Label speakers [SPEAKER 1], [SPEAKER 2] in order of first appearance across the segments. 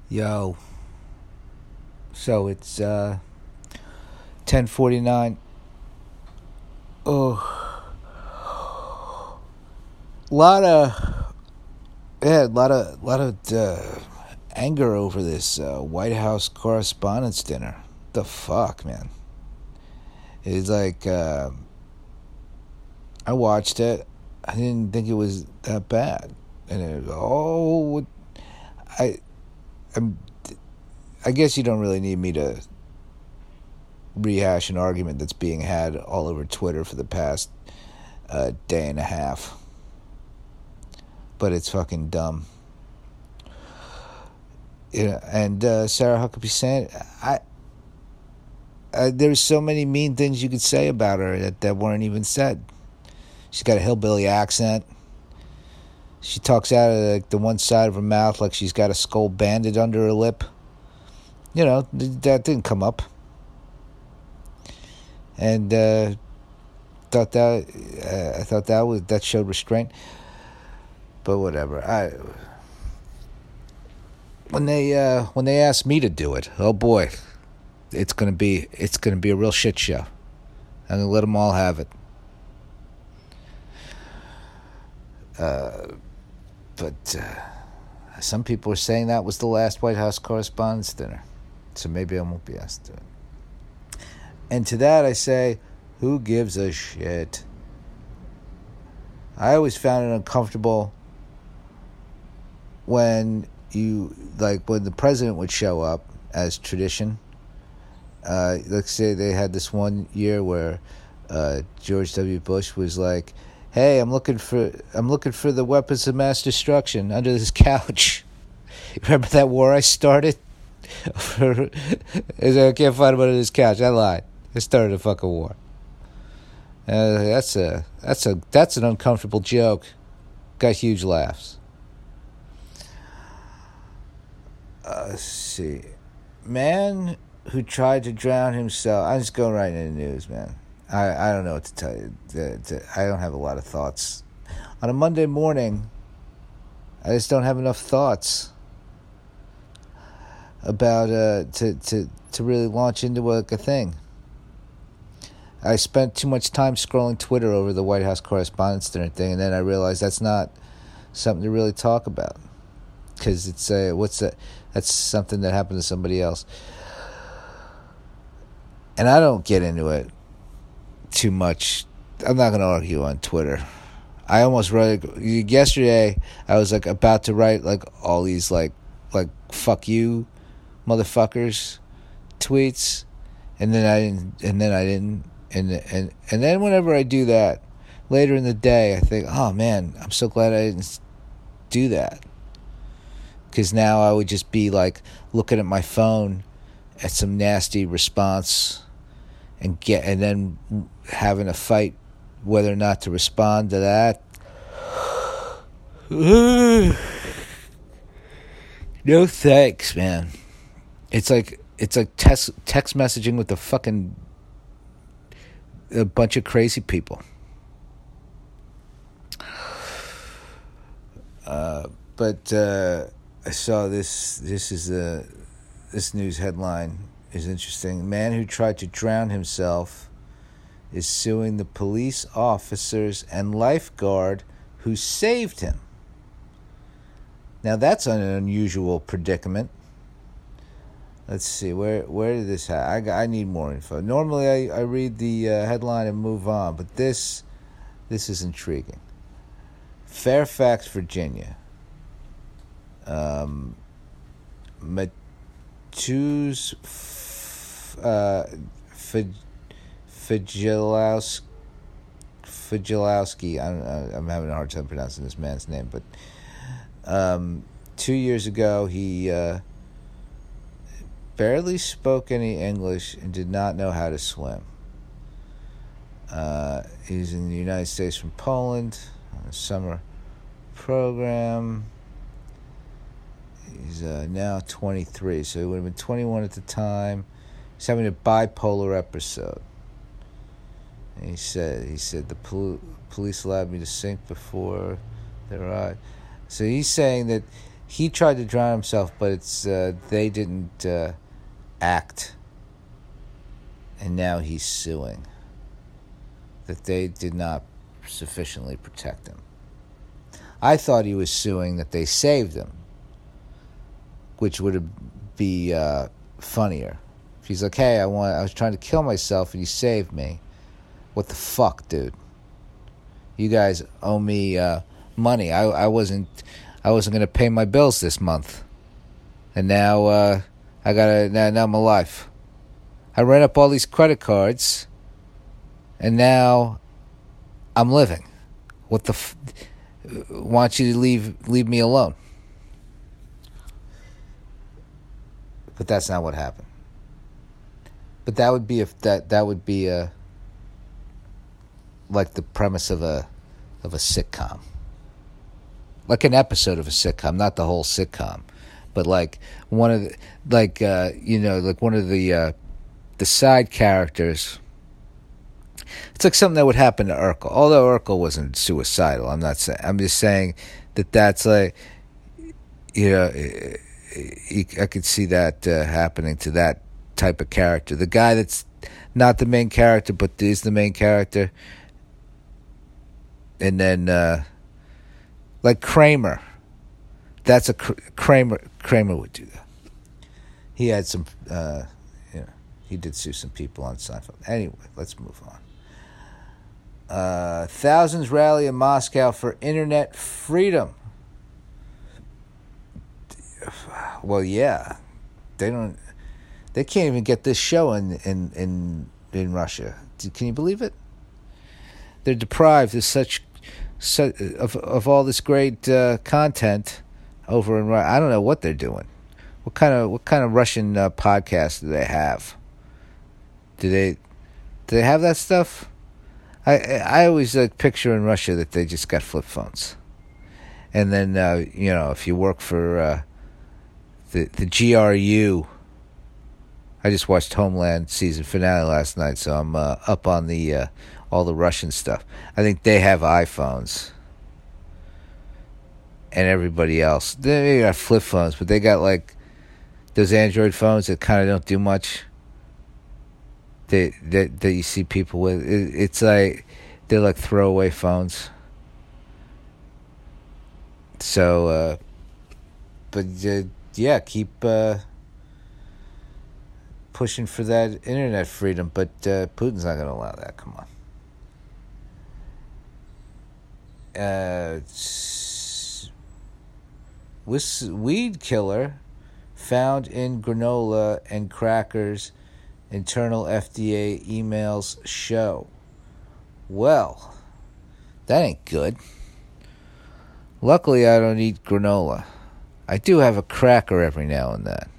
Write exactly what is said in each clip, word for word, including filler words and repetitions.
[SPEAKER 1] Yo, so it's uh, ten forty-nine. Oh, lot of yeah, a lot of lot of uh, anger over this uh, White House Correspondents' Dinner. The fuck, man! It's like uh, I watched it. I didn't think it was that bad, and it was, oh, I, I'm. I guess you don't really need me to rehash an argument that's being had all over Twitter for the past uh, day and a half. But it's fucking dumb. Yeah, and uh, Sarah Huckabee saying, I, I, there's so many mean things you could say about her that, that weren't even said. She's got a hillbilly accent. She talks out of like, the one side of her mouth like she's got a skull banded under her lip. You know, that didn't come up. And uh, thought that uh, I thought that was that showed restraint. But whatever. I when they uh, when they asked me to do it, oh boy, it's gonna be it's gonna be a real shit show. I'm gonna let them all have it. Uh, but uh, some people are saying that was the last White House Correspondents' Dinner. So maybe I won't be asked to do it. And to that I say, who gives a shit? I always found it uncomfortable when you, like, when the president would show up as tradition. Uh, let's say they had this one year where uh, George W. Bush was like, "Hey, I'm looking for I'm looking for the weapons of mass destruction under this couch." Remember that war I started? I can't find them under this couch. I lied. I started a fucking war. Uh, that's a that's a that's an uncomfortable joke. Got huge laughs. Uh, let's see, man who tried to drown himself. I'm just going right into the news, man. I, I don't know what to tell you. The, the, I don't have a lot of thoughts on a Monday morning. I just don't have enough thoughts about uh to to to really launch into like a thing. I spent too much time scrolling Twitter over the White House Correspondents' Dinner thing, and then I realized that's not something to really talk about because it's a what's that? That's something that happened to somebody else, and I don't get into it too much. I'm not going to argue on Twitter. I almost wrote yesterday. I was like about to write like all these like like fuck you, motherfuckers, tweets, and then I didn't. And then I didn't. And and and then whenever I do that later in the day, I think, oh man, I'm so glad I didn't do that. Because now I would just be like looking at my phone at some nasty response and get and then having a fight whether or not to respond to that. No thanks, man. It's like it's like text text messaging with a fucking a bunch of crazy people. Uh, but uh, I saw this. This is a this news headline is interesting. Man who tried to drown himself is suing the police officers and lifeguard who saved him. Now that's an unusual predicament. Let's see, where where did this happen? I, I need more info. Normally I, I read the uh, headline and move on, but this this is intriguing. Fairfax, Virginia. Um, Matthews uh, Fijilowski. Fijilowski. I'm, I'm having a hard time pronouncing this man's name, but um, two years ago he uh, barely spoke any English and did not know how to swim. Uh, he's in the United States from Poland on a summer program. He's uh, now twenty-three, so he would have been twenty-one at the time. He's having a bipolar episode. And he said, "He said the pol- police allowed me to sink before they arrived." So he's saying that he tried to drown himself, but it's uh, they didn't uh, act, and now he's suing that they did not sufficiently protect him. I thought he was suing that they saved him, which would be uh, funnier. If he's like, "Hey, I want, I was trying to kill myself, and you saved me." What the fuck, dude? You guys owe me uh, money. I I wasn't I wasn't gonna pay my bills this month, and now uh, I gotta now, now I'm alive. I ran up all these credit cards, and now I'm living. What the? F- why don't you leave leave me alone? But that's not what happened. But that would be if that that would be a like the premise of a of a sitcom, like an episode of a sitcom, not the whole sitcom, but like one of the like uh, you know like one of the uh, the side characters. It's like something that would happen to Urkel, although Urkel wasn't suicidal. I'm not saying. I'm just saying that that's like, you know, I could see that uh, happening to that type of character. The guy that's not the main character, but is the main character. And then, uh, like Kramer, that's a Kramer. Kramer would do that. He had some, uh, you know, he did sue some people on Seinfeld. Anyway, let's move on. Uh, thousands rally in Moscow for internet freedom. Well, yeah, they don't. They can't even get this show in in in, in Russia. Can you believe it? They're deprived of such. So, of of all this great uh, content over in Russia. I don't know what they're doing. What kind of what kind of Russian uh, podcast do they have? Do they do they have that stuff? I I always uh, picture in Russia that they just got flip phones, and then uh, you know if you work for uh, the the G R U. I just watched Homeland season finale last night, so I'm uh, up on the. Uh, all the Russian stuff. I think they have iPhones. And everybody else. They got flip phones, but they got like those Android phones that kind of don't do much. That that that you see people with. It, it's like they're like throwaway phones. So, uh, but uh, yeah, keep uh, pushing for that internet freedom. But uh, Putin's not going to allow that. Come on. Uh, weed killer found in granola and crackers, internal F D A emails show. Well, that ain't good. Luckily, I don't eat granola. I do have a cracker every now and then.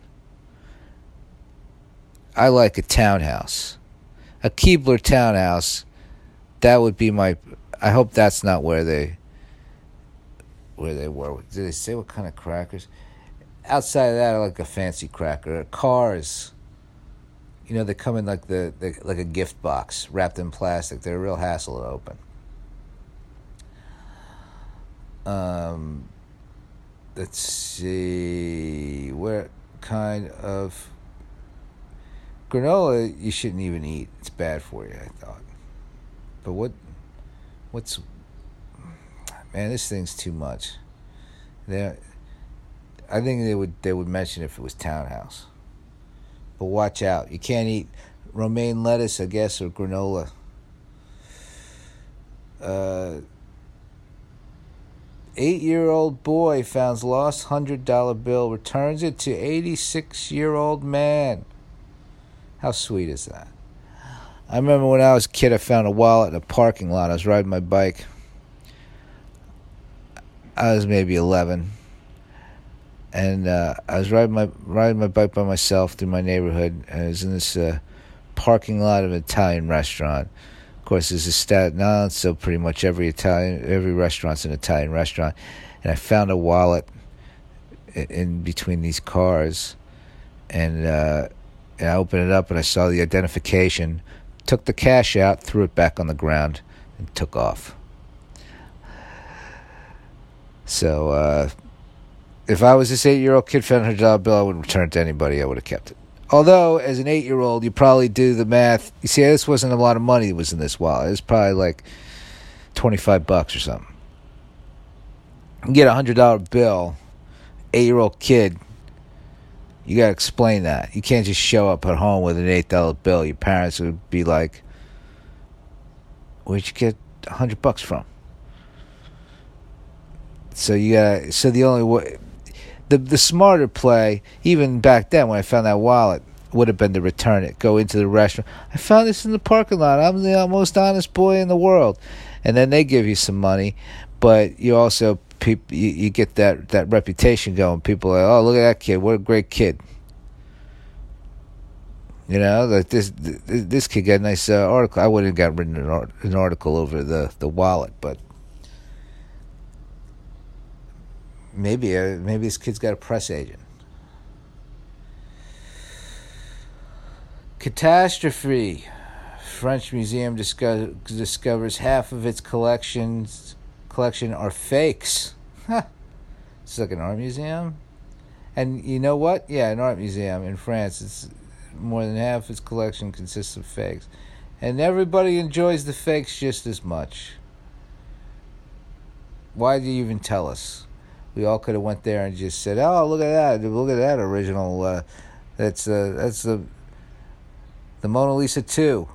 [SPEAKER 1] I like a townhouse. A Keebler townhouse, that would be my... I hope that's not where they where they were. Did they say what kind of crackers? Outside of that, I like a fancy cracker. Cars, you know, they come in like the, the like a gift box wrapped in plastic. They're a real hassle to open. Um, let's see, what kind of granola you shouldn't even eat. It's bad for you, I thought. But what? What's man? This thing's too much. They, I think they would they would mention if it was townhouse. But watch out! You can't eat romaine lettuce, I guess, or granola. Uh, eight-year-old boy finds lost hundred dollar bill, returns it to eighty-six-year-old man. How sweet is that? I remember when I was a kid, I found a wallet in a parking lot. I was riding my bike. I was maybe eleven. And uh, I was riding my riding my bike by myself through my neighborhood. And I was in this uh, parking lot of an Italian restaurant. Of course, there's a Staten Island, so pretty much every Italian, every restaurant's an Italian restaurant. And I found a wallet in, in between these cars. And, uh, and I opened it up and I saw the identification. Took the cash out, threw it back on the ground, and took off. So, uh, If I was this eight-year-old kid found a hundred dollar bill, I wouldn't return it to anybody. I would have kept it. Although, as an eight-year-old, you probably do the math. You see, this wasn't a lot of money that was in this wallet. It was probably like twenty-five bucks or something. You get a hundred dollar bill, eight-year-old kid. You got to explain that. You can't just show up at home with an eight dollar bill. Your parents would be like, where'd you get a hundred bucks from? So you got. So the only way, the the smarter play, even back then when I found that wallet, would have been to return it. Go into the restaurant. I found this in the parking lot. I'm the most honest boy in the world, and then they give you some money, but you also. People, you, you get that, that reputation going. People are like, oh, look at that kid. What a great kid. You know, like this this, this kid got a nice uh, article. I wouldn't have got written an, art, an article over the, the wallet, but maybe uh, maybe this kid's got a press agent. Catastrophe. French museum disco- discovers half of its collections collection are fakes. Huh. It's like an art museum. And you know what? Yeah, an art museum in France. It's more than half its collection consists of fakes. And everybody enjoys the fakes just as much. Why do you even tell us? We all could have went there and just said, oh, look at that. Look at that original. Uh, that's uh, that's the, the Mona Lisa two.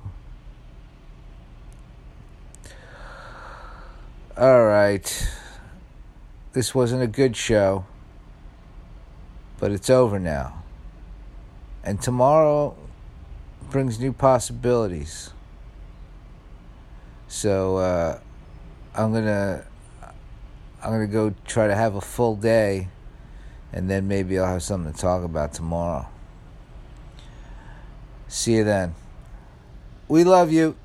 [SPEAKER 1] All right. This wasn't a good show, but it's over now. And tomorrow brings new possibilities. So uh, I'm gonna I'm gonna go try to have a full day, and then maybe I'll have something to talk about tomorrow. See you then. We love you.